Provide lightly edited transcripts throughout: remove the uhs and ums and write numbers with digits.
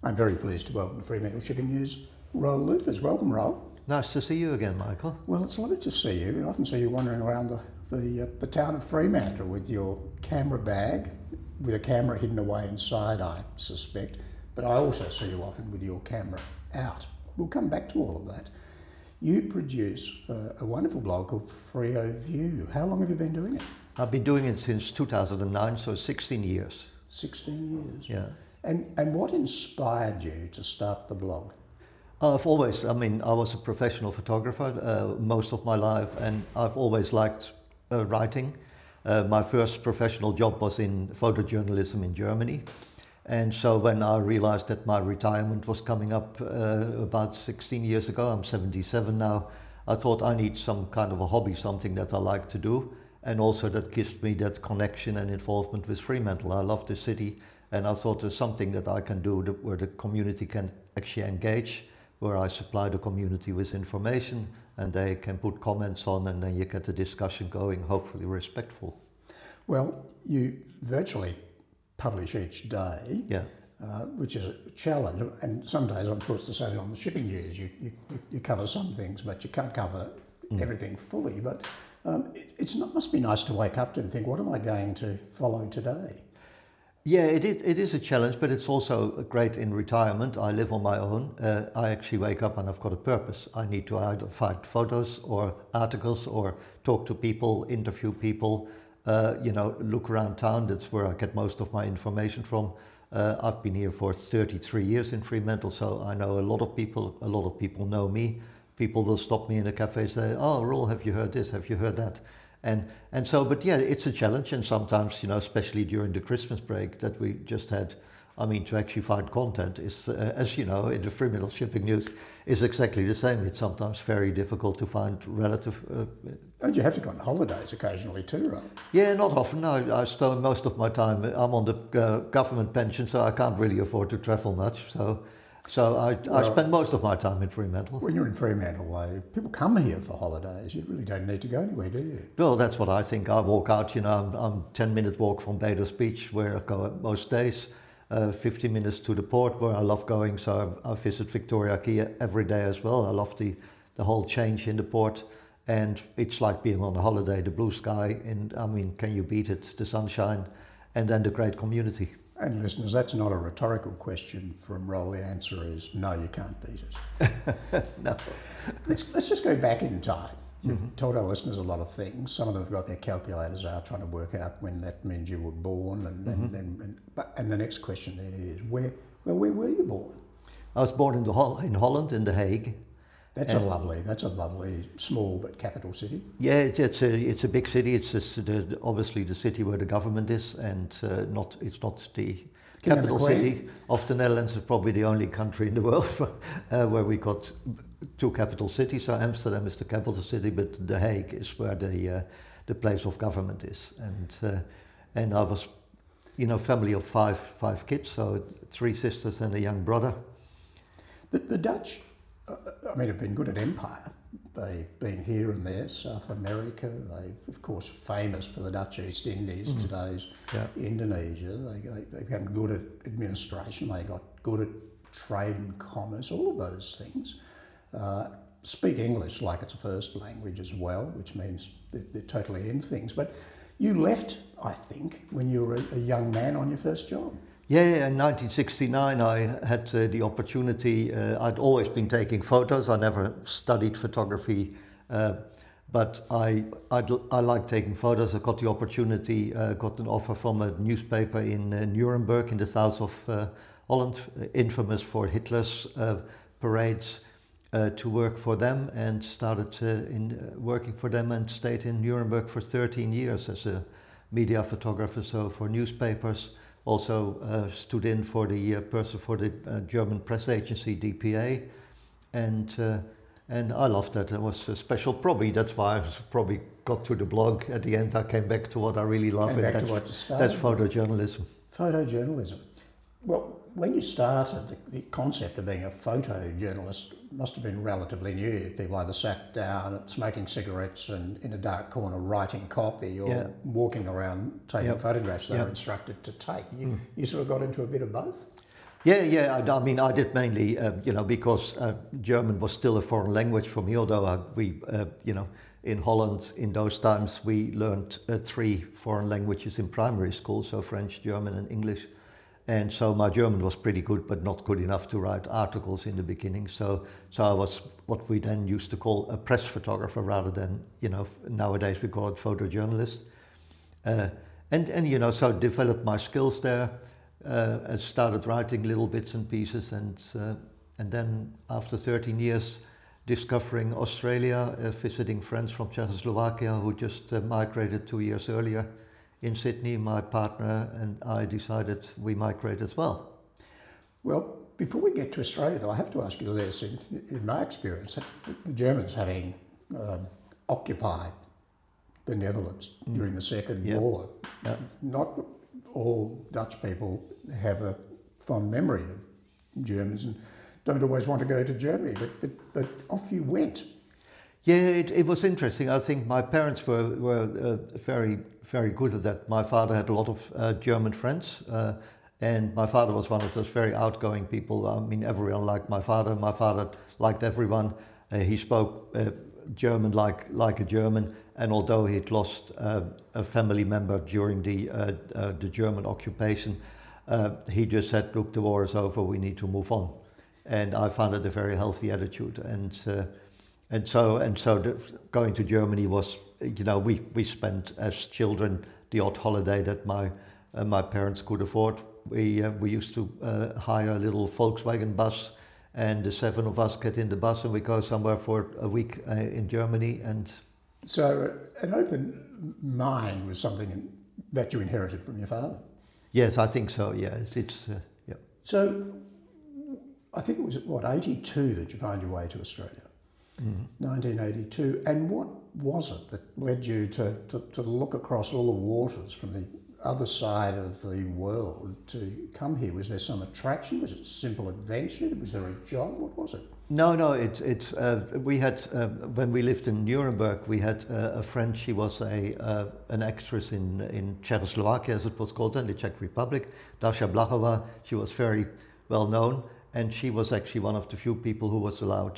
I'm very pleased to welcome to Fremantle Shipping News, Roel Loopers. Welcome, Roel. Nice to see you again, Michael. Well, it's lovely to see you. I often see you wandering around the town of Fremantle with your camera bag, with a camera hidden away inside, I suspect. But I also see you often with your camera out. We'll come back to all of that. You produce a wonderful blog called Freo View. How long have you been doing it? I've been doing it since 2009, so 16 years. 16 years? Yeah. And what inspired you to start the blog? I was a professional photographer most of my life, and I've always liked writing. My first professional job was in photojournalism in Germany. And so when I realized that my retirement was coming up about 16 years ago, I'm 77 now, I thought I need some kind of a hobby, something that I like to do, and also that gives me that connection and involvement with Fremantle. I love the city, and I thought there's something that I can do where the community can actually engage, where I supply the community with information and they can put comments on, and then you get the discussion going, hopefully respectful. Well, you virtually publish each day, Yeah. Which is a challenge. And some days, I'm sure it's the same on the shipping news, you cover some things, but you can't cover everything fully. But must be nice to wake up to and think, what am I going to follow today? Yeah, it is a challenge, but it's also great in retirement. I live on my own. I actually wake up and I've got a purpose. I need to either find photos or articles or talk to people, interview people, look around town. That's where I get most of my information from. I've been here for 33 years in Fremantle, so I know a lot of people. A lot of people know me. People will stop me in a cafe and say, "Oh, Roel, have you heard this? Have you heard that?" But yeah, it's a challenge, and sometimes, especially during the Christmas break that we just had, to actually find content is, as you know, in the Fremantle Shipping News, is exactly the same. It's sometimes very difficult to find relative... Don't you have to go on holidays occasionally too, right? Yeah, not often. No, I spend most of my time, I'm on the government pension, so I can't really afford to travel much, So I spend most of my time in Fremantle. When you're in Fremantle, people come here for holidays. You really don't need to go anywhere, do you? Well, that's what I think. I walk out, I'm 10-minute walk from Bathurst Beach, where I go most days, 50 minutes to the port, where I love going. So I visit Victoria Quay every day as well. I love the whole change in the port. And it's like being on a holiday, the blue sky, and can you beat it? The sunshine, and then the great community. And listeners, that's not a rhetorical question from Roel. The answer is no, you can't beat it. No. Let's just go back in time. You've told our listeners a lot of things. Some of them have got their calculators out trying to work out when that means you were born. And the next question then is, where were you born? I was born in Holland, in The Hague. That's a lovely small but capital city. Yeah, it's a big city. It's obviously the city where the government is, and it's not the capital city of the Netherlands. It's probably the only country in the world where we got two capital cities. So Amsterdam is the capital city, but The Hague is where the place of government is. And I was, family of five kids, so 3 sisters and a young brother. The Dutch, have been good at empire. They've been here and there, South America. They're, of course, famous for the Dutch East Indies, today's Indonesia. They became good at administration. They got good at trade and commerce, all of those things. Speak English like it's a first language as well, which means they're totally in things. But you left, I think, when you were a young man on your first job. Yeah, in 1969 I had the opportunity. I'd always been taking photos. I never studied photography, but I like taking photos. I got the opportunity, got an offer from a newspaper in Nuremberg in the south of Holland, infamous for Hitler's parades, to work for them, and started working for them and stayed in Nuremberg for 13 years as a media photographer, so for newspapers. Also stood in for the person for the German press agency DPA, and I loved that. It was special. Probably that's why I probably got to the blog. At the end, I came back to what I really love, and that's photojournalism. Photojournalism. Well, when you started, the concept of being a photojournalist must have been relatively new. People either sat down smoking cigarettes and in a dark corner writing copy, or walking around taking photographs they were instructed to take. You sort of got into a bit of both? Yeah. I mean, I did mainly, because German was still a foreign language for me. Although in Holland in those times we learned 3 foreign languages in primary school, so French, German, and English. And so my German was pretty good, but not good enough to write articles in the beginning. So I was what we then used to call a press photographer rather than, nowadays we call it photojournalist. So developed my skills there. I started writing little bits and pieces, and then after 13 years discovering Australia, visiting friends from Czechoslovakia who just migrated 2 years earlier in Sydney, my partner and I decided we migrate as well. Well, before we get to Australia, though, I have to ask you this. In my experience, the Germans having occupied the Netherlands during the Second War, not all Dutch people have a fond memory of Germans and don't always want to go to Germany, but off you went. Yeah, it was interesting. I think my parents were very, very good at that. My father had a lot of German friends, and my father was one of those very outgoing people. I mean, everyone liked my father. My father liked everyone. He spoke German like a German, and although he'd lost a family member during the German occupation, he just said, "Look, the war is over. We need to move on." And I found it a very healthy attitude. And so going to Germany was, we spent as children the odd holiday that my parents could afford. We used to hire a little Volkswagen bus, and the 7 of us get in the bus and we go somewhere for a week in Germany. And so an open mind was something that you inherited from your father. Yes, I think so. Yeah, it's yeah. So I think it was 82 that you found your way to Australia. 1982. And what was it that led you to look across all the waters from the other side of the world to come here? Was there some attraction? Was it a simple adventure? Was there a job? What was it? No. We had when we lived in Nuremberg, we had a friend. She was an actress in Czechoslovakia, as it was called then, the Czech Republic. Dasha Blachova. She was very well known, and she was actually one of the few people who was allowed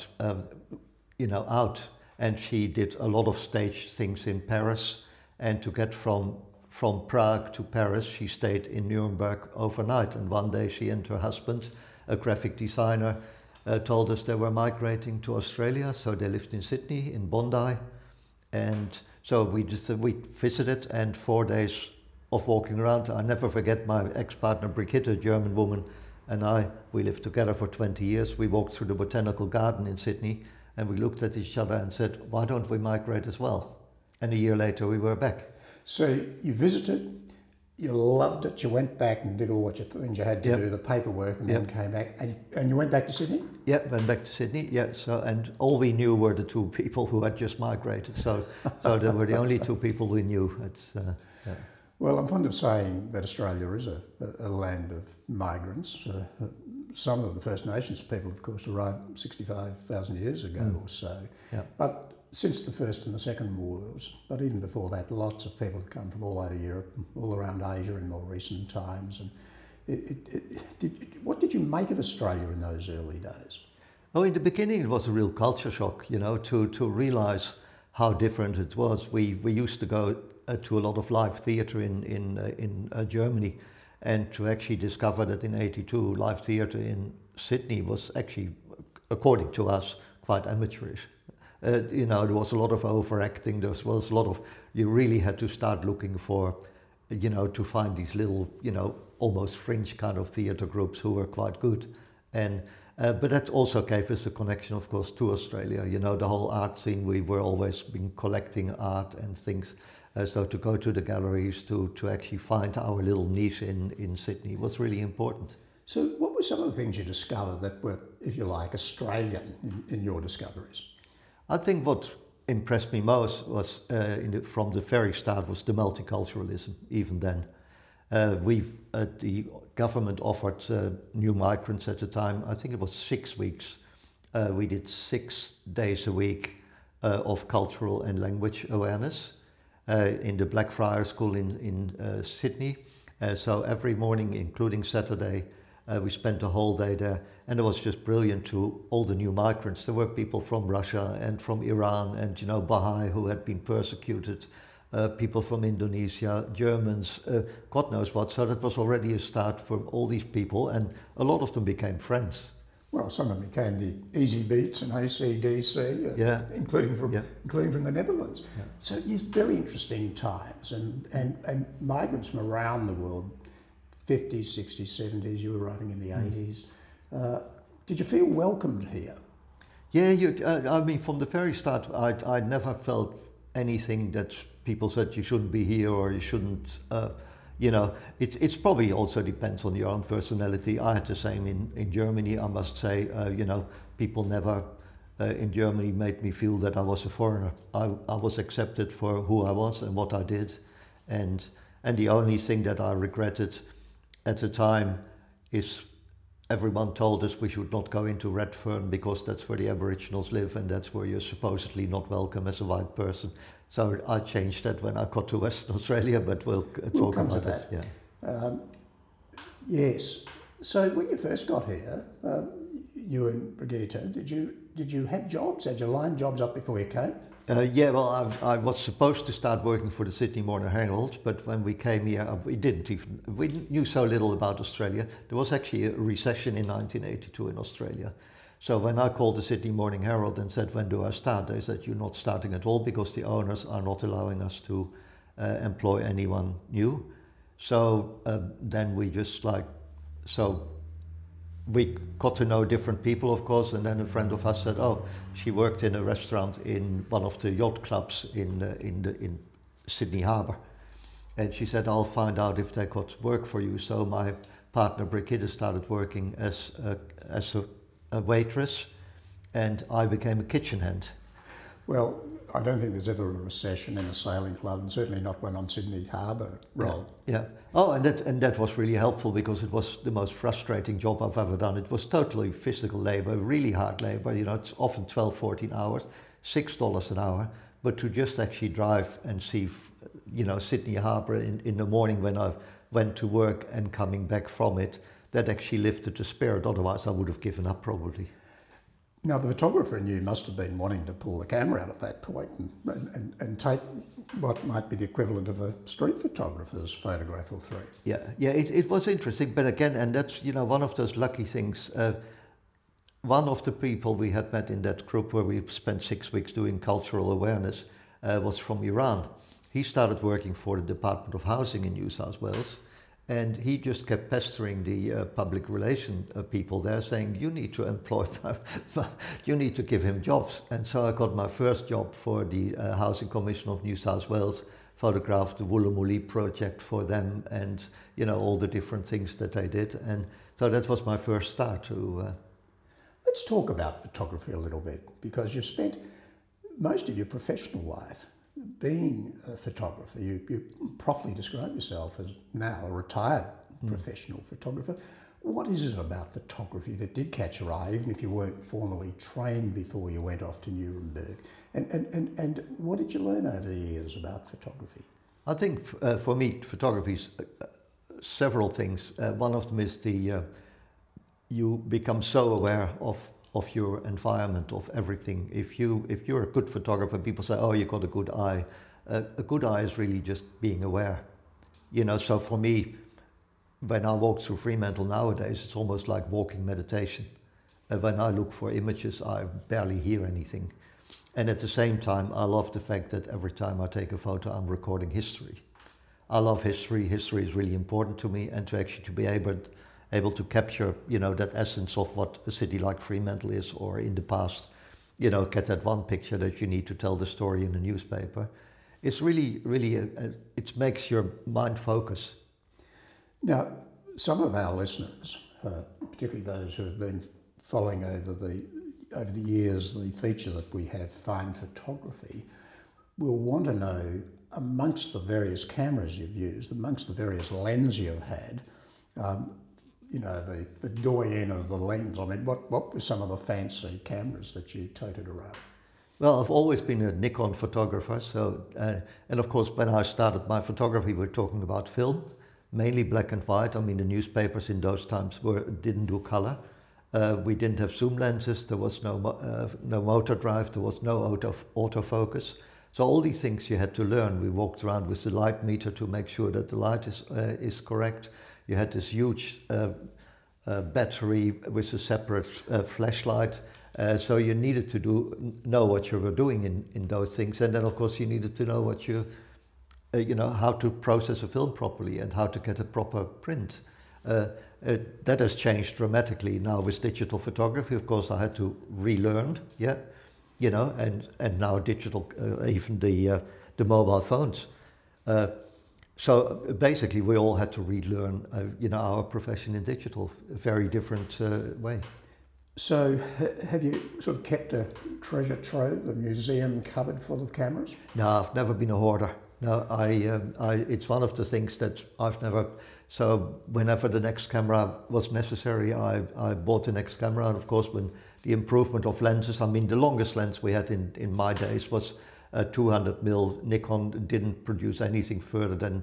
out, and she did a lot of stage things in Paris, and to get from Prague to Paris she stayed in Nuremberg overnight, and one day she and her husband, a graphic designer, told us they were migrating to Australia, so they lived in Sydney, in Bondi, and so we visited, and 4 days of walking around. I never forget my ex-partner Brigitte, a German woman, and we lived together for 20 years. We walked through the botanical garden in Sydney, and we looked at each other and said, why don't we migrate as well? And a year later we were back. So you visited, you loved it, you went back and did all what things you had to do, the paperwork, and then came back. And you went back to Sydney? Yeah, went back to Sydney, yeah. So, and all we knew were the 2 people who had just migrated. So they were the only 2 people we knew. Well, I'm fond of saying that Australia is a land of migrants. Some of the First Nations people, of course, arrived 65,000 years ago or so. Yeah. But since the First and the Second Wars, but even before that, lots of people have come from all over Europe, all around Asia in more recent times. And what did you make of Australia in those early days? Oh, in the beginning it was a real culture shock, to realise how different it was. We used to go to a lot of live theatre in Germany, and to actually discover that in 82 live theatre in Sydney was actually, according to us, quite amateurish. There was a lot of overacting. There was a lot of, you really had to start looking for, to find these little, almost fringe kind of theatre groups who were quite good. And but that also gave us a connection, of course, to Australia. The whole art scene, we were always been collecting art and things. So to go to the galleries, to actually find our little niche in Sydney was really important. So what were some of the things you discovered that were, if you like, Australian in your discoveries? I think what impressed me most was, from the very start, was the multiculturalism, even then. The government offered new migrants at the time, I think it was 6 weeks. We did 6 days a week of cultural and language awareness. In the Blackfriars School in Sydney. So every morning, including Saturday, We spent a whole day there, and it was just brilliant to all the new migrants. There were people from Russia and from Iran and, you know, Baha'i who had been persecuted, people from Indonesia, Germans, God knows what. So that was already a start for all these people, and a lot of them became friends. Well, some of them became the Easy Beats and ACDC, including from the Netherlands. Yeah. So it's very interesting times, and migrants from around the world, 50s, 60s, 70s, you were writing in the 80s. Did you feel welcomed here? Yeah, I mean, from the very start, I never felt anything that people said you shouldn't be here or you shouldn't, you know, it's probably also depends on your own personality. I had the same in Germany, I must say. You know, people never in Germany made me feel that I was a foreigner. I was accepted for who I was and what I did. And the only thing that I regretted at the time is everyone told us we should not go into Redfern because that's where the Aboriginals live and that's where you're supposedly not welcome as a white person. So I changed that when I got to Western Australia, but we'll talk come about to that. Yeah. Yes. So when you first got here, you and Brigitte, did you have jobs? Had you lined jobs up before you came? Yeah, well, I was supposed to start working for the Sydney Morning Herald, but when we came here, we knew so little about Australia. There was actually a recession in 1982 in Australia. So when I called the Sydney Morning Herald and said, when do I start? They said, you're not starting at all because the owners are not allowing us to employ anyone new. So then we just we got to know different people, of course, and then a friend of us said, oh, she worked in a restaurant in one of the yacht clubs in Sydney Harbour. And she said, I'll find out if they got work for you. So my partner Brigitte started working as a waitress, and I became a kitchen hand. Well, I don't think there's ever a recession in a sailing club, and certainly not one on Sydney Harbour role. Yeah. Oh, and that was really helpful because it was the most frustrating job I've ever done. It was totally physical labour, really hard labour. You know, it's often 12, 14 hours, $6 an hour. But to just actually drive and see, you know, Sydney Harbour in the morning when I went to work and coming back from it, that actually lifted the spirit. Otherwise, I would have given up probably. Now, the photographer in you must have been wanting to pull the camera out at that point and take what might be the equivalent of a street photographer's photograph or three. Yeah, it was interesting. But again, and that's, you know, one of those lucky things. One of the people we had met in that group where we spent 6 weeks doing cultural awareness was from Iran. He started working for the Department of Housing in New South Wales. And he just kept pestering the public relation people there, saying, you need to employ them, you need to give him jobs. And so I got my first job for the Housing Commission of New South Wales, photographed the Woolloomooloo project for them and, you know, all the different things that they did. And so that was my first start to... Let's talk about photography a little bit, because you've spent most of your professional life being a photographer. You properly describe yourself as now a retired professional photographer. What is it about photography that did catch your eye, even if you weren't formally trained before you went off to Nuremberg? And what did you learn over the years about photography? I think for me, photography is several things. One of them is you become so aware of your environment, of everything. If you're a good photographer, people say, oh, you got a good eye. A good eye is really just being aware. You know, so for me, when I walk through Fremantle nowadays, it's almost like walking meditation. When I look for images, I barely hear anything. And at the same time, I love the fact that every time I take a photo, I'm recording history. I love history. History is really important to me, and to be able to capture, you know, that essence of what a city like Fremantle is, or in the past, you know, get that one picture that you need to tell the story in a newspaper. It's really, it makes your mind focus. Now, some of our listeners, particularly those who have been following over the years the feature that we have, Find Photography, will want to know, amongst the various cameras you've used, amongst the various lenses you've had, you know, the doyen of the lens. I mean, what were some of the fancy cameras that you toted around? Well, I've always been a Nikon photographer, so and of course when I started my photography, we're talking about film. mainly black and white. I mean, the newspapers in those times didn't do color. We didn't have zoom lenses. There was no motor drive. There was no autofocus. So all these things you had to learn. We walked around with the light meter to make sure that the light is correct. You had this huge battery with a separate flashlight. So you needed to know what you were doing in those things. And then, of course, you needed to know what how to process a film properly and how to get a proper print. That has changed dramatically now with digital photography. Of course, I had to relearn, and now digital, even the mobile phones. So basically, we all had to relearn, our profession in digital, a very different way. So have you sort of kept a treasure trove, a museum cupboard full of cameras? No, I've never been a hoarder. No, it's one of the things that I've never. So whenever the next camera was necessary, I bought the next camera. And of course, when the improvement of lenses, I mean, the longest lens we had in my days was 200mm. Nikon didn't produce anything further than,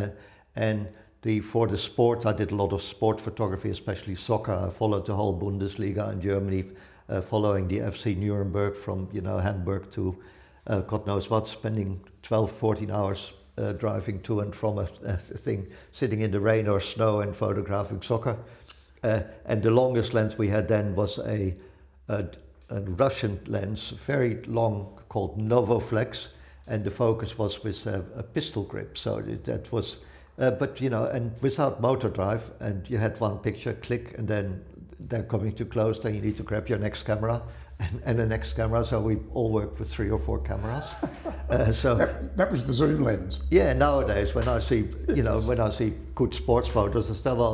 for the sport, I did a lot of sport photography, especially soccer. I followed the whole Bundesliga in Germany, following the FC Nuremberg from, Hamburg to God knows what, spending 12, 14 hours driving to and from a thing, sitting in the rain or snow and photographing soccer. And the longest lens we had then was a Russian lens, very long, called Novoflex, and the focus was with a pistol grip. So that was, and without motor drive, and you had one picture, click, and then they're coming too close, then you need to grab your next camera. And the next camera, so we all worked with 3 or 4 cameras. That was the zoom lens. Yeah, nowadays when I see, when I see good sports photos and stuff,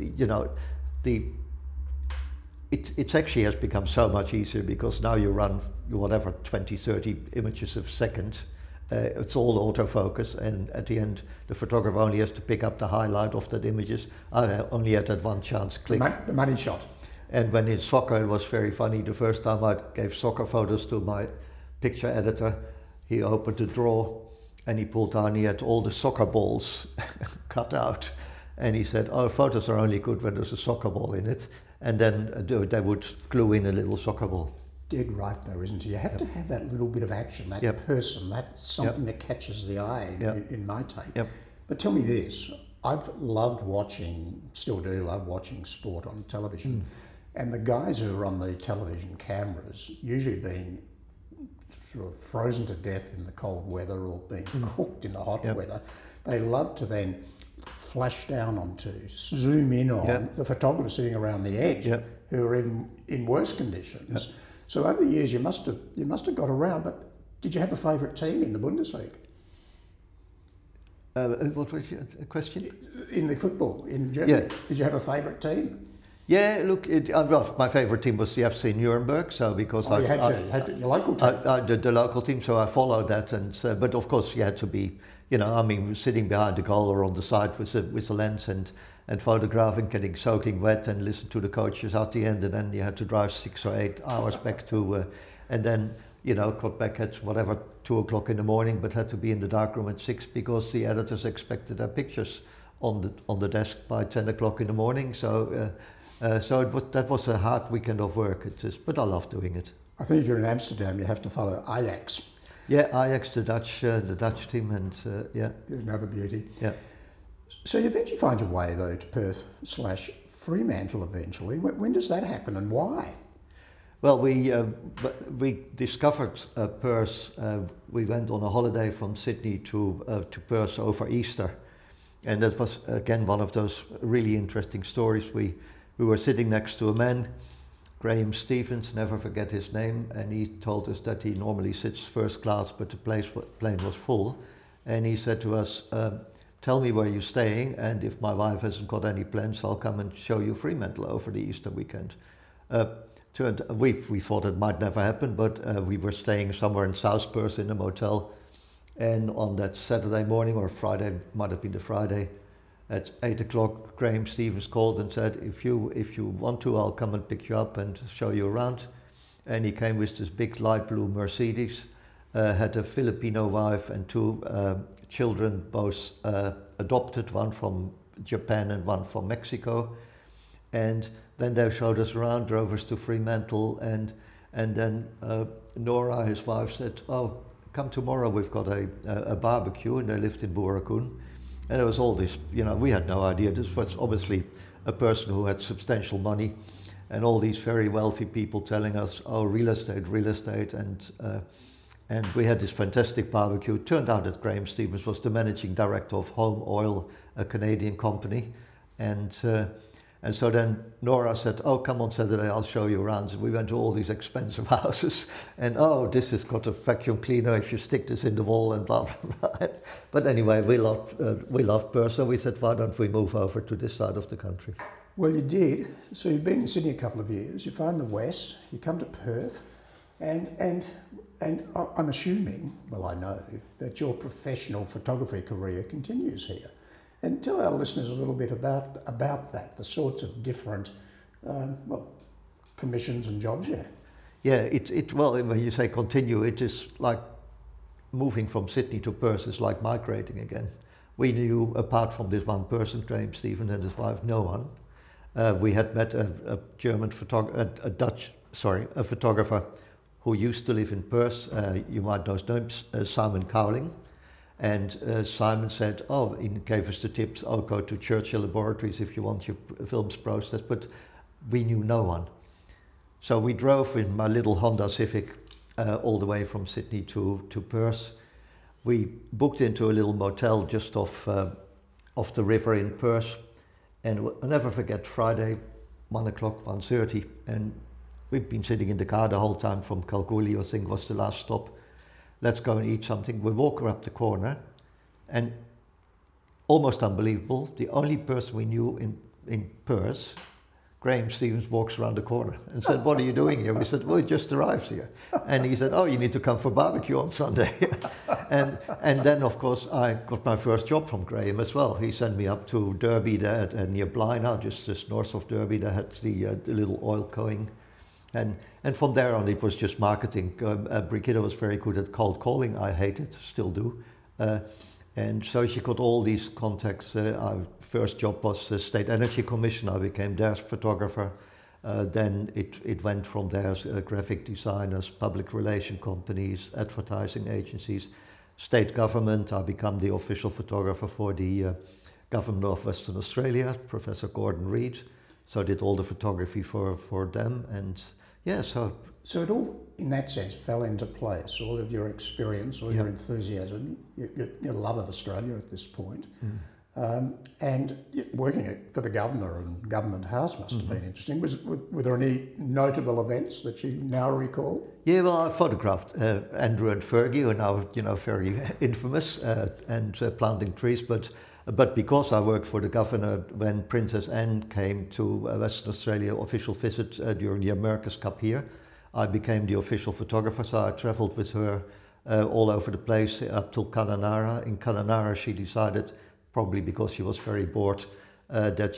it actually has become so much easier because now you run 20, 30 images a second. It's all autofocus, and at the end, the photographer only has to pick up the highlight of that images. I only had that one chance, click. The money shot. And when in soccer, it was very funny. The first time I gave soccer photos to my picture editor, he opened the drawer and he pulled down, he had all the soccer balls cut out. And he said, photos are only good when there's a soccer ball in it. And then they would glue in a little soccer ball. Dead right though, isn't it? You have to have that little bit of action, that person, that's something that catches the eye in my take. Yep. But tell me this, I've loved watching, still do love watching sport on television. And the guys who are on the television cameras, usually being sort of frozen to death in the cold weather or being cooked in the hot weather, they love to then flash down onto, zoom in on the photographers sitting around the edge who are in worse conditions. So over the years you must have got around, but did you have a favourite team in the Bundesliga? What was your question? In the football in Germany, did you have a favourite team? Yeah, look, my favourite team was the FC Nuremberg. So because you had your local team. The local team, so I followed that, and but of course you had to be, sitting behind the goal or on the side with a lens and photographing, getting soaking wet, and listen to the coaches at the end, and then you had to drive 6 or 8 hours back to, and then got back at 2 o'clock in the morning, but had to be in the darkroom at 6 because the editors expected their pictures on the desk by 10 o'clock in the morning. So. That was a hard weekend of work, but I love doing it. I think if you're in Amsterdam, you have to follow Ajax. Yeah, Ajax, the Dutch team, and another beauty. Yeah. So you eventually find your way though to Perth/Fremantle eventually. When does that happen and why? Well, we discovered Perth. We went on a holiday from Sydney to Perth over Easter, and that was again one of those really interesting stories. We were sitting next to a man, Graham Stevens, never forget his name, and he told us that he normally sits first class, but the plane was full. And he said to us, tell me where you're staying, and if my wife hasn't got any plans, I'll come and show you Fremantle over the Easter weekend. We thought it might never happen, but we were staying somewhere in South Perth in a motel. And on that Saturday morning, or Friday, might have been the Friday, at 8 o'clock, Graham Stevens called and said, if you want to, I'll come and pick you up and show you around. And he came with this big light blue Mercedes, had a Filipino wife and 2 children, both adopted, one from Japan and one from Mexico. And then they showed us around, drove us to Fremantle, and then Nora, his wife, said, "Oh, come tomorrow, we've got a barbecue," and they lived in Boorakeen. And there was all this, we had no idea. This was obviously a person who had substantial money, and all these very wealthy people telling us, "Oh, real estate," and we had this fantastic barbecue. It turned out that Graham Stevens was the managing director of Home Oil, a Canadian company, and so then Nora said, "Oh, come on Saturday, I'll show you around." So we went to all these expensive houses, and this has got a vacuum cleaner if you stick this in the wall and blah, blah, blah. But anyway, we loved Perth, so we said, why don't we move over to this side of the country? Well, you did. So you've been in Sydney a couple of years, you find the West, you come to Perth, and I'm assuming, well, I know, that your professional photography career continues here. And tell our listeners a little bit about that, the sorts of different, commissions and jobs you had. Yeah, well, when you say continue, it is like moving from Sydney to Perth is like migrating again. We knew, apart from this one person, Graham Stevens and his wife, no one. We had met a photographer who used to live in Perth. You might know his name, Simon Cowling. And Simon said, he gave us the tips, go to Churchill Laboratories if you want your films processed, but we knew no one. So we drove in my little Honda Civic all the way from Sydney to Perth. We booked into a little motel just off the river in Perth, and I'll never forget Friday, 1 o'clock, 1:30, and we've been sitting in the car the whole time from Kalgoorlie, I think was the last stop. Let's go and eat something. We walk up the corner, and almost unbelievable, the only person we knew in Perth, Graham Stevens, walks around the corner and said, "What are you doing here?" We said, "Well, we just arrived here." And he said, "Oh, you need to come for barbecue on Sunday." and then, of course, I got my first job from Graham as well. He sent me up to Derby there near Blyna, just north of Derby. They had the little oil going. And from there on, it was just marketing. Brigitte was very good at cold calling. I hate it, still do. And so she got all these contacts. Our first job was the State Energy Commission. I became their photographer. Then it went from there, graphic designers, public relation companies, advertising agencies, state government. I became the official photographer for the Government of Western Australia, Professor Gordon Reid. So I did all the photography for them. And yeah, so it all, in that sense, fell into place. All of your experience, all your enthusiasm, your love of Australia at this point, and working for the Governor and Government House must have been interesting. Were there any notable events that you now recall? Yeah, well, I photographed Andrew and Fergie, who are now very infamous, and planting trees, But because I worked for the Governor when Princess Anne came to Western Australia official visit during the America's Cup here, I became the official photographer. So I travelled with her all over the place up till Kununurra. In Kununurra, she decided, probably because she was very bored, that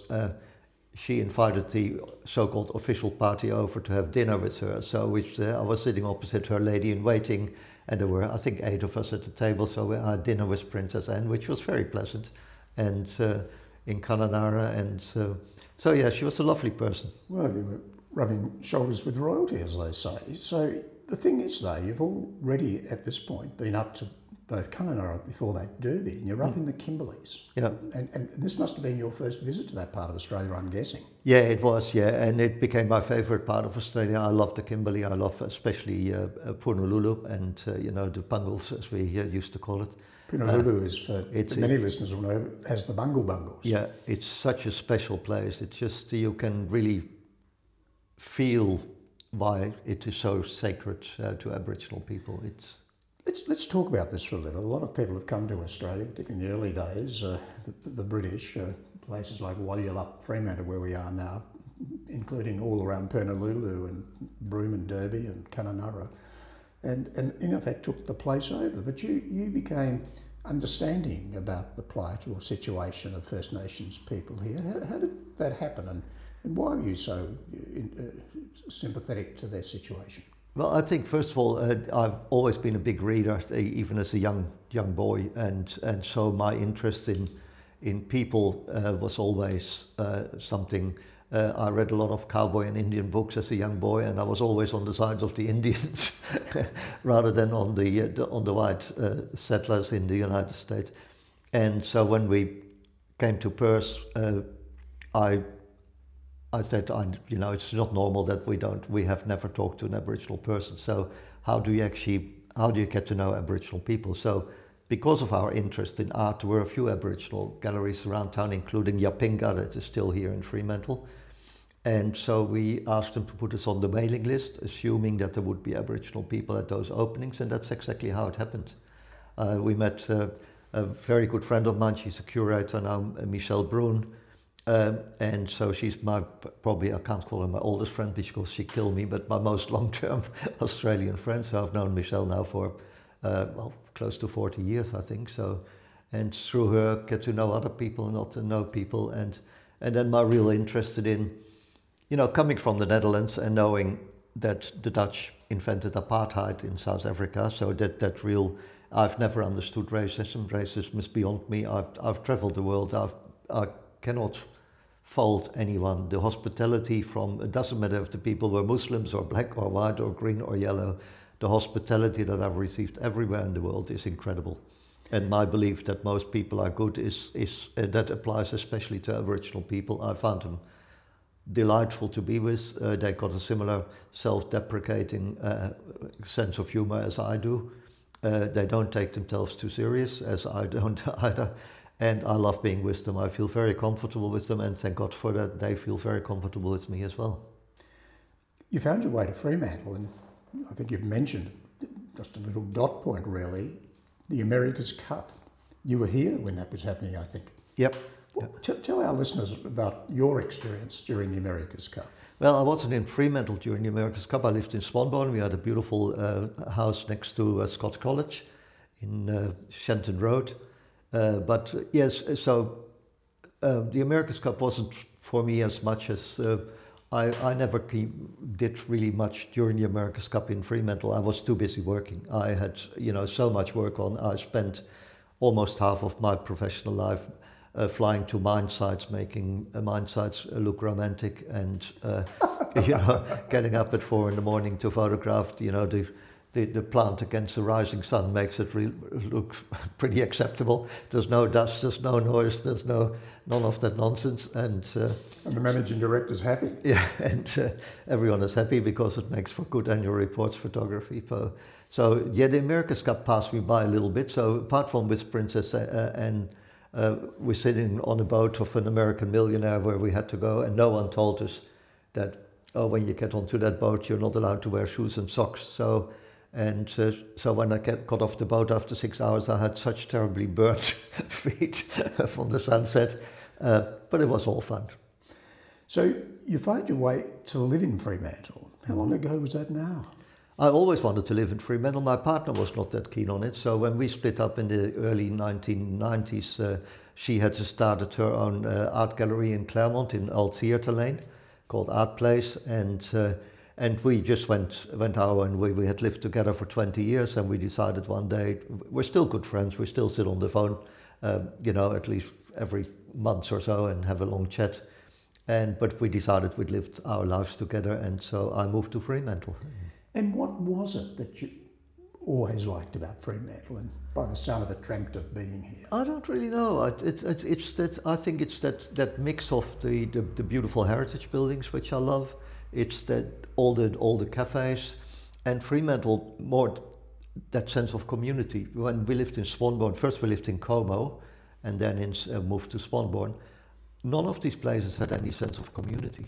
she invited the so-called official party over to have dinner with her. So I was sitting opposite her lady in waiting. And there were, I think, 8 of us at the table, so we had dinner with Princess Anne, which was very pleasant, and in Kununurra, and so yeah, she was a lovely person. Well, you were rubbing shoulders with royalty, as they say. So the thing is, though, you've already at this point been up to both Kununurra before that Derby, and you're up in the Kimberleys. Yeah. And this must have been your first visit to that part of Australia, I'm guessing. Yeah, it was, and it became my favourite part of Australia. I love the Kimberley. I love especially Punalulu and, the Bungles, as we used to call it. Punalulu is, for many listeners will know, has the Bungles. Yeah, it's such a special place. It's just, you can really feel why it is so sacred to Aboriginal people. Let's talk about this for a little. A lot of people have come to Australia, particularly in the early days, the British, places like Wallyalup, Fremantle, where we are now, including all around Punalulu and Broome and Derby and Kununurra, and in effect took the place over. But you became understanding about the plight or situation of First Nations people here. How did that happen, and why were you so sympathetic to their situation? Well, I think first of all, I've always been a big reader, even as a young boy, and so my interest in people was always something. I read a lot of cowboy and Indian books as a young boy, and I was always on the side of the Indians rather than on the white settlers in the United States. And so when we came to Perth, I said, it's not normal that we have never talked to an Aboriginal person. So how do you get to know Aboriginal people? So because of our interest in art, there were a few Aboriginal galleries around town, including Yapinga, that is still here in Fremantle. And so we asked them to put us on the mailing list, assuming that there would be Aboriginal people at those openings, and that's exactly how it happened. We met a very good friend of mine, she's a curator now, Michelle Brun, and so she's probably, I can't call her my oldest friend because she killed me, but my most long-term Australian friend. So I've known Michelle now for, close to 40 years, I think. So, and through her, get to know other people, not to know people. And then my real interest in, coming from the Netherlands and knowing that the Dutch invented apartheid in South Africa. So that real, I've never understood racism. Racism is beyond me. I've traveled the world. I cannot fault anyone. The hospitality from, it doesn't matter if the people were Muslims or black or white or green or yellow, the hospitality that I've received everywhere in the world is incredible. And my belief that most people are good is that applies especially to Aboriginal people. I found them delightful to be with. They got a similar self-deprecating sense of humor as I do. They don't take themselves too serious, as I don't either. And I love being with them. I feel very comfortable with them, and thank God for that. They feel very comfortable with me as well. You found your way to Fremantle, and I think you've mentioned, just a little dot point really, the America's Cup. You were here when that was happening, I think. Yep. Tell our listeners about your experience during the America's Cup. Well, I wasn't in Fremantle during the America's Cup. I lived in Swanbourne. We had a beautiful house next to Scots College in Shenton Road. But yes, so the America's Cup wasn't for me as much as I never did really much during the America's Cup in Fremantle. I was too busy working. I had so much work on. I spent almost half of my professional life flying to mine sites, making mine sites look romantic, and getting up at 4 a.m. to photograph the plant against the rising sun makes it look pretty acceptable. There's no dust, there's no noise, there's none of that nonsense. And the managing director's happy. Yeah, and everyone is happy because it makes for good annual reports photography. So the America's Cup passed me by a little bit. So apart from with Princess Anne, we're sitting on a boat of an American millionaire where we had to go, and no one told us that, when you get onto that boat, you're not allowed to wear shoes and socks. So when I got off the boat after 6 hours, I had such terribly burnt feet from the sunset, but it was all fun. So you found your way to live in Fremantle. How long ago was that now? I always wanted to live in Fremantle. My partner was not that keen on it. So when we split up in the early 1990s, she had started her own art gallery in Claremont in Old Theatre Lane called Art Place. And we just went our own way. We had lived together for 20 years, and we decided one day, we're still good friends. We still sit on the phone, at least every month or so and have a long chat. But we decided we'd lived our lives together, and so I moved to Fremantle. And what was it that you always liked about Fremantle, and by the sound of it dreamt of being here? I don't really know. It's that, I think it's that mix of the beautiful heritage buildings, which I love. It's that all the cafes, and Fremantle, more that sense of community. When we lived in Swanbourne, first we lived in Como, and then moved to Swanbourne. None of these places had any sense of community.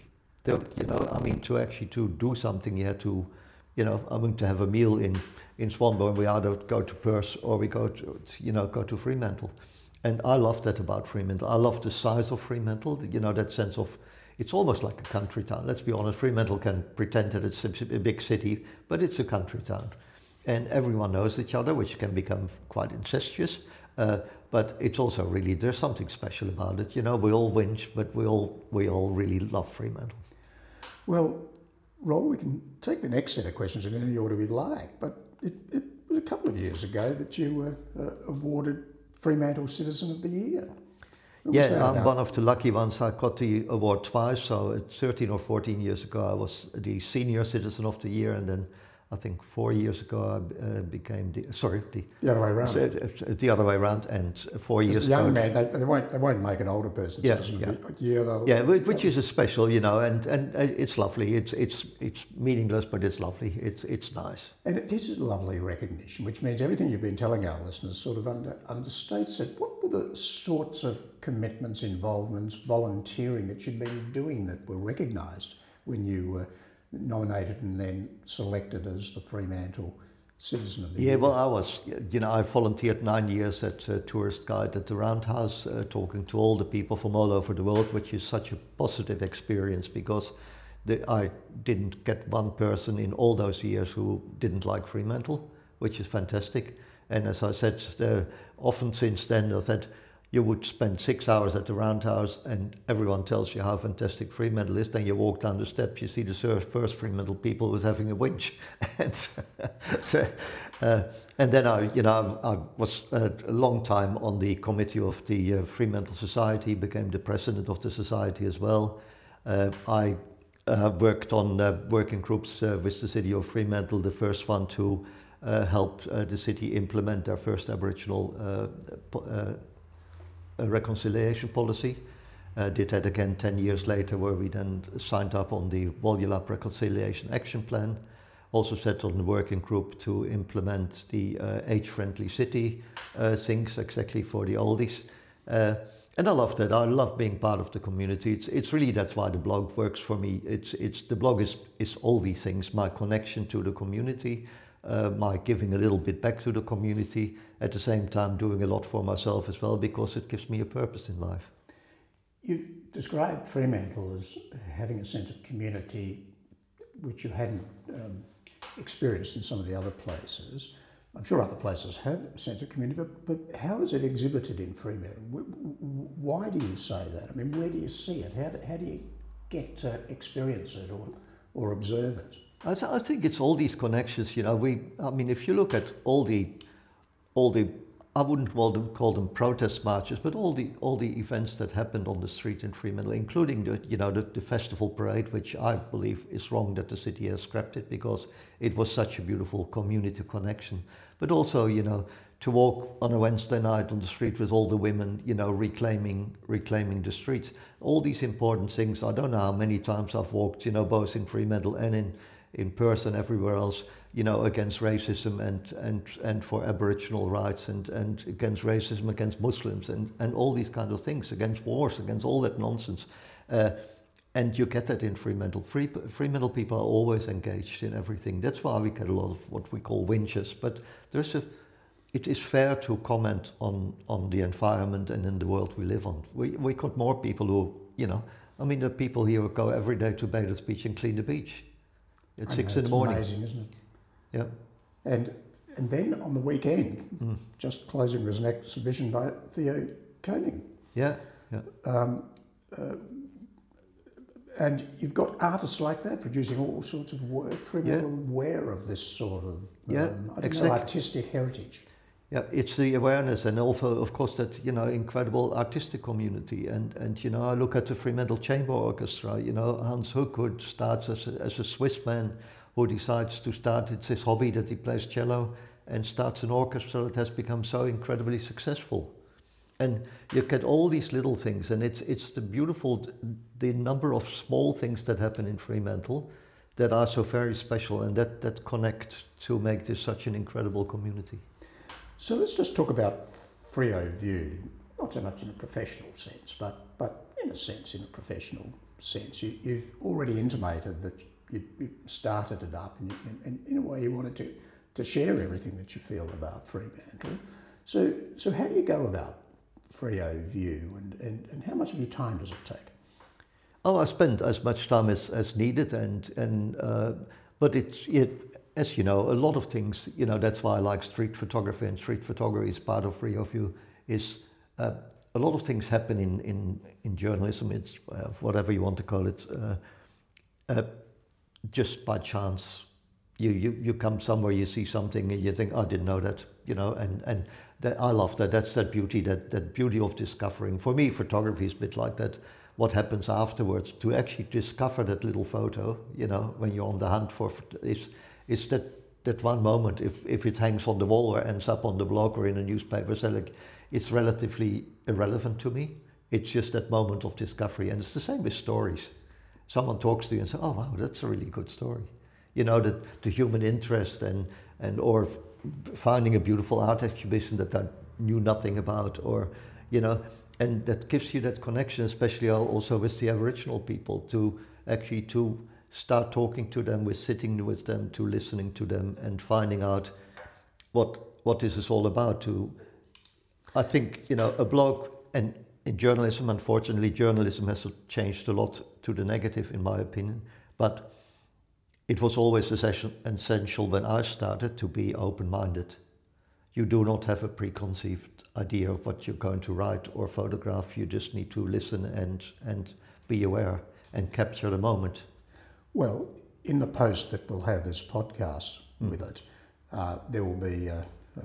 To do something, you had to, to have a meal in Swanbourne, we either go to Perth or we go to Fremantle. And I love that about Fremantle. I love the size of Fremantle, that sense of, it's almost like a country town. Let's be honest, Fremantle can pretend that it's a big city, but it's a country town. And everyone knows each other, which can become quite incestuous. But it's also really, there's something special about it. We all whinge, but we all really love Fremantle. Well, Roel, we can take the next set of questions in any order we'd like, but it was a couple of years ago that you were awarded Fremantle Citizen of the Year. What was that Yeah, I'm about? one of the lucky ones. I got the award twice. So 13 or 14 years ago, I was the Senior Citizen of the Year, and then I think 4 years ago I became The other way around. the other way around, and 4 years The young ago. man, they won't make an older person Yeah, citizen. yeah. Yeah, Yeah, which is a special, you know, and it's lovely. It's meaningless, but it's lovely. It's nice. and it is a lovely recognition, which means everything you've been telling our listeners sort of understates it. What were the sorts of commitments, involvements, volunteering that you'd been doing that were recognised when you were nominated and then selected as the Fremantle Citizen of the Year? Yeah, well, I was, you know, I volunteered 9 years at Tourist Guide at the Roundhouse, talking to all the people from all over the world, which is such a positive experience because I didn't get one person in all those years who didn't like Fremantle, which is fantastic. And as I said, often since then, I said, you would spend 6 hours at the Roundhouse and everyone tells you how fantastic Fremantle is. Then you walk down the steps, you see the first Fremantle people was having a winch. And then I was a long time on the committee of the Fremantle Society, became the president of the society as well. I worked on working groups with the city of Fremantle, the first one to help the city implement their first Aboriginal reconciliation policy. Did that again 10 years later, where we then signed up on the Wolyalap Reconciliation Action Plan. Also set on the working group to implement the age-friendly city things exactly for the oldies. And I love that. I love being part of the community. It's really, that's why the blog works for me. The blog is all these things, my connection to the community, my giving a little bit back to the community, at the same time doing a lot for myself as well, because it gives me a purpose in life. You've described Fremantle as having a sense of community which you hadn't experienced in some of the other places. I'm sure other places have a sense of community, but how is it exhibited in Fremantle? Why do you say that? I mean, where do you see it? How do you get to experience it or observe it? I think it's all these connections, you know. If you look at all the I wouldn't call them protest marches, but all the events that happened on the street in Fremantle, including the festival parade, which I believe is wrong that the city has scrapped it because it was such a beautiful community connection. But also, to walk on a Wednesday night on the street with all the women, reclaiming the streets. All these important things. I don't know how many times I've walked, both in Fremantle and in Perth and everywhere else, against racism and for Aboriginal rights and against racism against Muslims and all these kind of things, against wars, against all that nonsense. And you get that in Fremantle. Fremantle people are always engaged in everything. That's why we get a lot of what we call winches. But it is fair to comment on the environment and in the world we live on. We got more people who, there are people here who go every day to Baylor's Beach and clean the beach at 6 in the morning. It's amazing, isn't it? Yeah. And then on the weekend, just closing was an exhibition by Theo Koning. Yeah. And you've got artists like that producing all sorts of work. Fremantle aware of this sort of artistic heritage. Yeah, it's the awareness and also, of course, that incredible artistic community. And I look at the Fremantle Chamber Orchestra. Hans Hook, who starts as a Swiss man, who decides to start, it's his hobby that he plays cello, and starts an orchestra that has become so incredibly successful. And you get all these little things, and it's the number of small things that happen in Fremantle that are so very special and that connect to make this such an incredible community. So let's just talk about Freo View, not so much in a professional sense, but in a professional sense. You've already intimated that you started it up and in a way you wanted to share everything that you feel about Fremantle. So how do you go about Freo View and how much of your time does it take? Oh, I spend as much time as needed but as you know, a lot of things, that's why I like street photography, and street photography is part of Freo View, is a lot of things happen in journalism, it's whatever you want to call it, just by chance. You come somewhere, you see something and you think, I didn't know that, and that I love that. That's that beauty, that beauty of discovering. For me, photography is a bit like that. What happens afterwards to actually discover that little photo, you know, when you're on the hunt for, is that one moment. If it hangs on the wall or ends up on the blog or in a newspaper, so like, it's relatively irrelevant to me. It's just that moment of discovery, and it's the same with stories. Someone talks to you and says, "Oh wow, that's a really good story." You know, that the human interest and or finding a beautiful art exhibition that I knew nothing about, or you know, and that gives you that connection, especially also with the Aboriginal people, to actually to start talking to them, with sitting with them, to listening to them, and finding out what this is all about. I think, you know, a blog, and in journalism, unfortunately, journalism has changed a lot to the negative, in my opinion. But it was always essential when I started to be open-minded. You do not have a preconceived idea of what you're going to write or photograph. You just need to listen and be aware and capture the moment. Well, in the post that will have this podcast with it, there will be a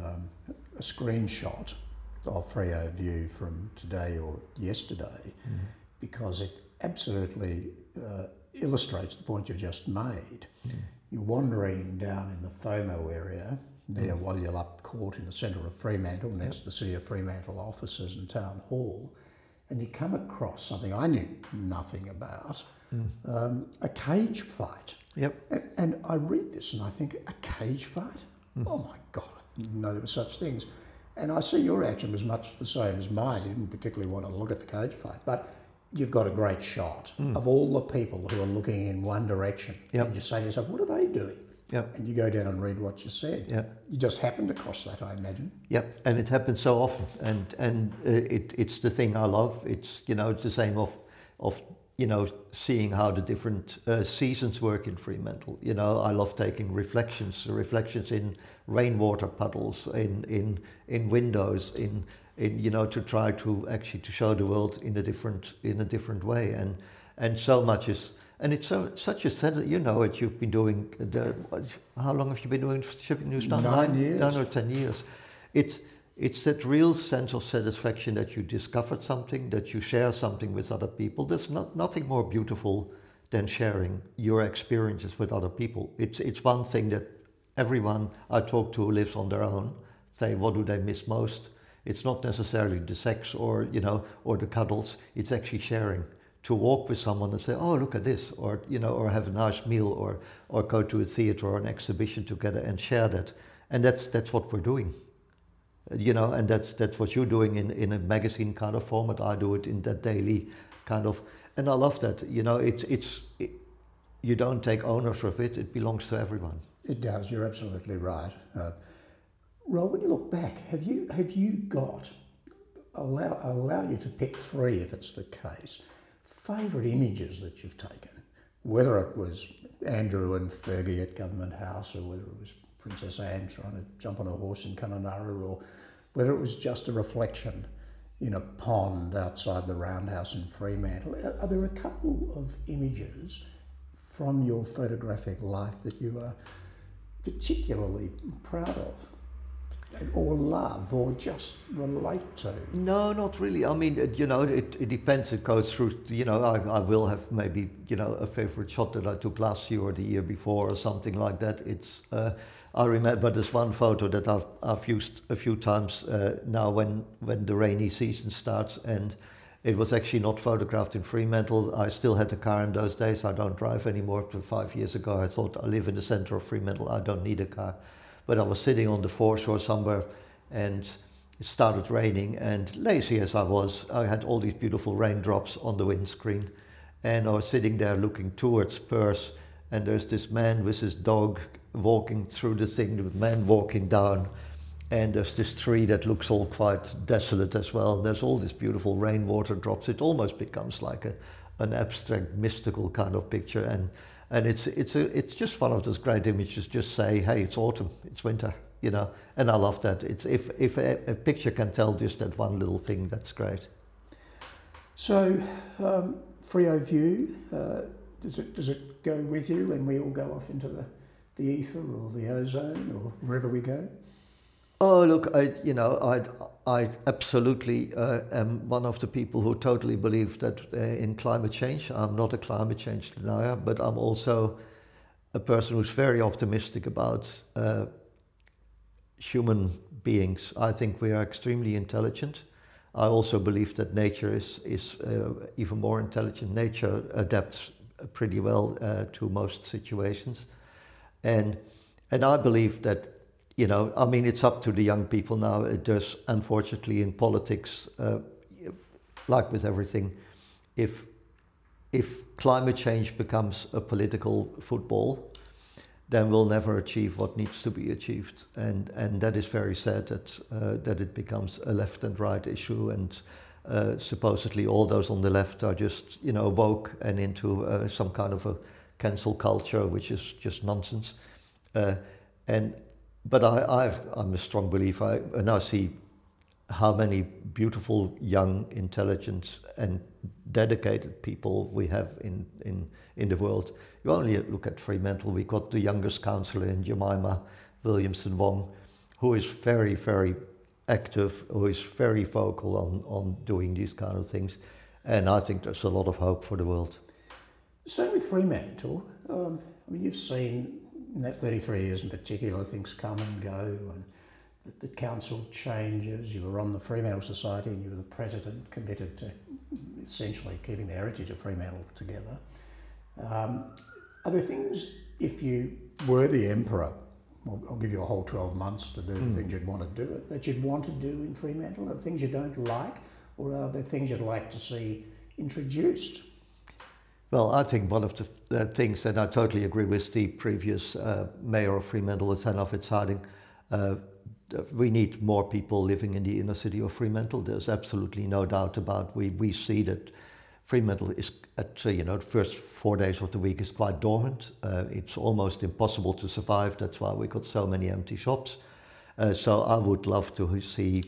screenshot of Freo View from today or yesterday, because it absolutely illustrates the point you've just made. You're wandering down in the FOMO area near Walyalup Court in the centre of Fremantle, next to the City of Fremantle offices and Town Hall, and you come across something I knew nothing about, a cage fight. Yep. And I read this and I think, a cage fight? Oh my God, I didn't know there were such things. And I see your reaction was much the same as mine. You didn't particularly want to look at the cage fight, but you've got a great shot of all the people who are looking in one direction. Yep. And you say to yourself, what are they doing? Yep. And you go down and read what you said. Yep. You just happened across that, I imagine. Yep, and it happens so often, and it's the thing I love. It's, you know, it's the same of you know, seeing how the different seasons work in Fremantle. You know, I love taking reflections in rainwater puddles, in windows, in you know, to try to actually to show the world in a different way, and so much is. And it's such a set. You know it. You've been doing. How long have you been doing Shipping News now? 9 years. 9 or 10 years. It's that real sense of satisfaction that you discovered something, that you share something with other people. There's nothing more beautiful than sharing your experiences with other people. It's one thing that everyone I talk to who lives on their own say, what do they miss most? It's not necessarily the sex or, you know, or the cuddles. It's actually sharing. To walk with someone and say, oh, look at this, or, you know, or have a nice meal, or go to a theatre or an exhibition together and share that. And that's what we're doing. You know, and that's what you're doing in a magazine kind of format. I do it in that daily kind of, and I love that. You know, you don't take ownership of it. It belongs to everyone. It does. You're absolutely right. Roel, when you look back, have you got allow you to pick three if it's the case? Favourite images that you've taken, whether it was Andrew and Fergie at Government House, or whether it was Princess Anne trying to jump on a horse in Kununurra, or whether it was just a reflection in a pond outside the Roundhouse in Fremantle. Are there a couple of images from your photographic life that you are particularly proud of, or love, or just relate to? No, not really. I mean, you know, it depends. It goes through, you know, I will have maybe, you know, a favorite shot that I took last year or the year before or something like that. It's, I remember there's one photo that I've used a few times now when the rainy season starts, and it was actually not photographed in Fremantle. I still had a car in those days. I don't drive anymore. 5 years ago, I thought, I live in the centre of Fremantle. I don't need a car. But I was sitting on the foreshore somewhere, and it started raining, and lazy as I was, I had all these beautiful raindrops on the windscreen, and I was sitting there looking towards Perth, and there's this man with his dog walking through the thing, the man walking down, and there's this tree that looks all quite desolate as well. There's all these beautiful rainwater drops. It almost becomes like an abstract, mystical kind of picture, and it's just one of those great images. Just say, hey, it's autumn, it's winter, you know. And I love that. It's if a picture can tell just that one little thing, that's great. So, Freo View, does it go with you when we all go off into the ether or the ozone or wherever we go? Oh, look, I absolutely am one of the people who totally believe that in climate change. I'm not a climate change denier, but I'm also a person who's very optimistic about human beings. I think we are extremely intelligent. I also believe that nature is even more intelligent. Nature adapts pretty well to most situations, and I believe that, I mean, it's up to the young people now. There's unfortunately in politics, like with everything, if climate change becomes a political football, then we'll never achieve what needs to be achieved, and that is very sad that it becomes a left and right issue, and supposedly all those on the left are just woke and into some kind of a cancel culture, which is just nonsense. But I'm a strong believer, and I see how many beautiful, young, intelligent, and dedicated people we have in the world. You only look at Fremantle. We got the youngest councillor in Jemima Williamson Wong, who is very, very active, who is very vocal on doing these kind of things. And I think there's a lot of hope for the world. Same with Fremantle. I mean, you've seen in that 33 years in particular, things come and go, and the council changes. You were on the Fremantle Society and you were the president, committed to essentially keeping the heritage of Fremantle together. Are there things, if you were the emperor, I'll give you a whole 12 months to do the things you'd want to do it, that you'd want to do in Fremantle? Are there things you don't like, or are there things you'd like to see introduced? Well, I think one of the things, and I totally agree with the previous mayor of Fremantle, with Hannah Fitzharding, we need more people living in the inner city of Fremantle. There's absolutely no doubt about. We see that Fremantle is at the first 4 days of the week is quite dormant. It's almost impossible to survive. That's why we got so many empty shops. So I would love to see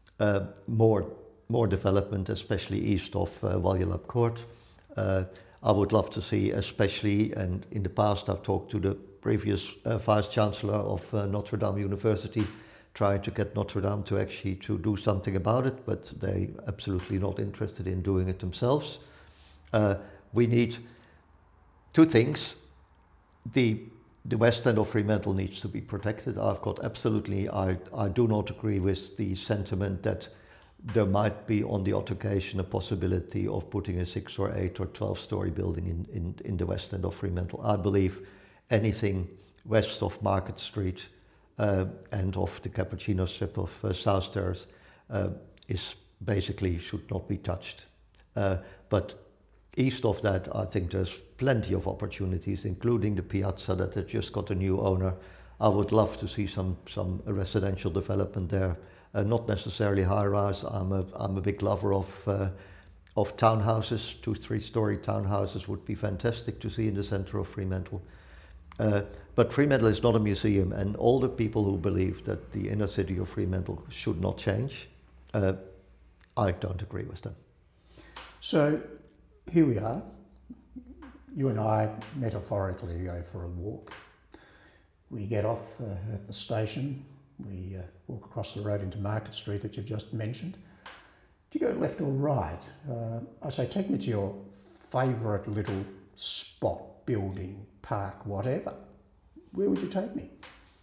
more development, especially east of Walyalub Court. I would love to see, especially, and in the past I've talked to the previous Vice Chancellor of Notre Dame University, trying to get Notre Dame to actually to do something about it, but they're absolutely not interested in doing it themselves. We need two things. The west end of Fremantle needs to be protected. I do not agree with the sentiment that there might be on the odd occasion a possibility of putting a 6 or 8 or 12-story building in the west end of Fremantle. I believe anything west of Market Street and of the Cappuccino strip of South Terrace is basically should not be touched. But east of that, I think there's plenty of opportunities, including the Piazza that has just got a new owner. I would love to see some residential development there. Not necessarily high-rise. I'm a big lover of townhouses. 2-3-story townhouses would be fantastic to see in the centre of Fremantle. But Fremantle is not a museum, and all the people who believe that the inner city of Fremantle should not change, I don't agree with them. So here we are. You and I metaphorically go for a walk. We get off at the station. We walk across the road into Market Street that you've just mentioned. Do you go left or right? I say, take me to your favourite little spot, building, park, whatever. Where would you take me?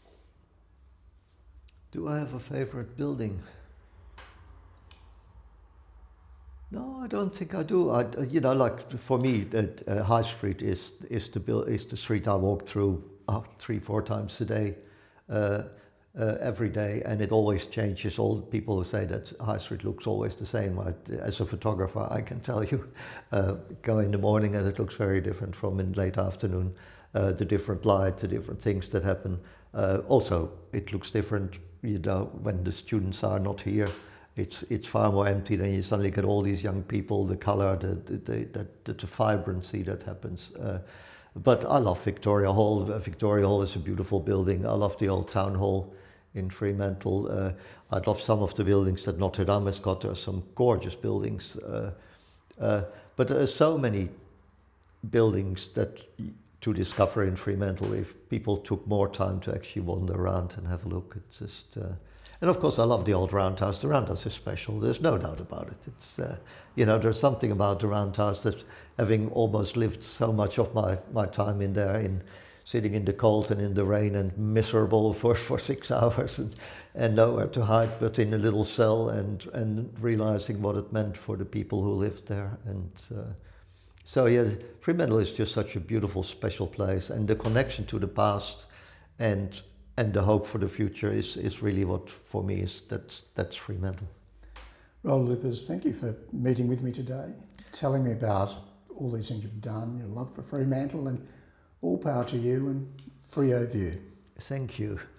Do I have a favourite building? No, I don't think I do. Like for me, High Street is the street I walk through 3-4 times a day. Every day, and it always changes. All people who say that High Street looks always the same, as a photographer, I can tell you, go in the morning and it looks very different from in late afternoon. The different light, the different things that happen. Also, it looks different, when the students are not here. It's far more empty. Then you suddenly get all these young people, the color, the vibrancy that happens. But I love Victoria Hall. Victoria Hall is a beautiful building. I love the old town hall in Fremantle. I love some of the buildings that Notre Dame has got. There are some gorgeous buildings. But there are so many buildings to discover in Fremantle if people took more time to actually wander around and have a look. It's just... And of course, I love the old Roundhouse. The Roundhouse is special. There's no doubt about it. It's there's something about the Roundhouse that, having almost lived so much of my time in there, in sitting in the cold and in the rain and miserable for 6 hours and nowhere to hide but in a little cell, and realizing what it meant for the people who lived there. And Fremantle is just such a beautiful, special place, and the connection to the past and the hope for the future is really what, for me, that's Fremantle. Roald Lippers, thank you for meeting with me today, telling me about all these things you've done, your love for Fremantle, and all power to you and Freo View. Thank you.